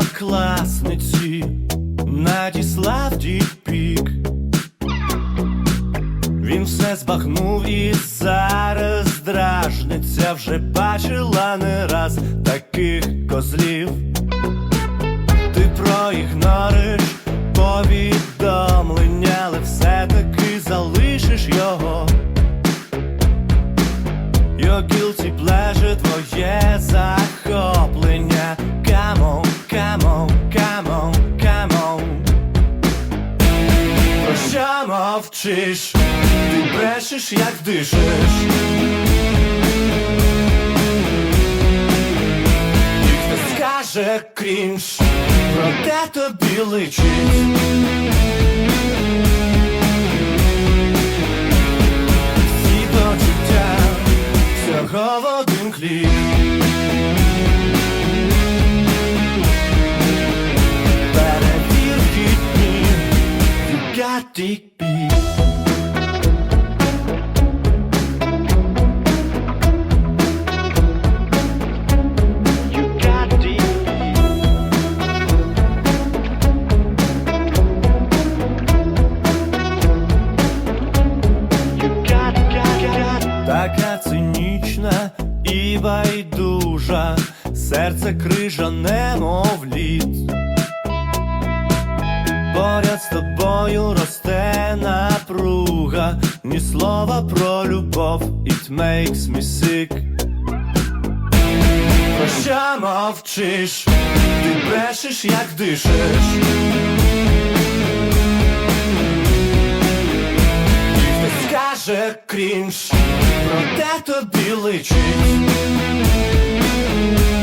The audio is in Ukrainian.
однокласниці надіслав діпік. Він все збагнув і зараз дражниться. Вже бачила не раз таких козлів. Ти проігнориш повідомлення, але все-таки залишиш його. Your guilty pleasure, твоє захоплення. Come on, come on, come on, come on. Про що мовчиш? Ти брешеш, як дишиш. Ніхто скаже крінж, проте тобі личить. Всі почуття всього в один клік. Перевір хітні, you got dick pic. You got dick pic. You got. Така цинічна і байдужа, серце крижане, мов лід. Поряд з тобою росте напруга, ні слова про любов, it makes me sick. Про що мовчиш? Ти брешеш, як дишиш. Ніхто скаже крінж, проте тобі личить.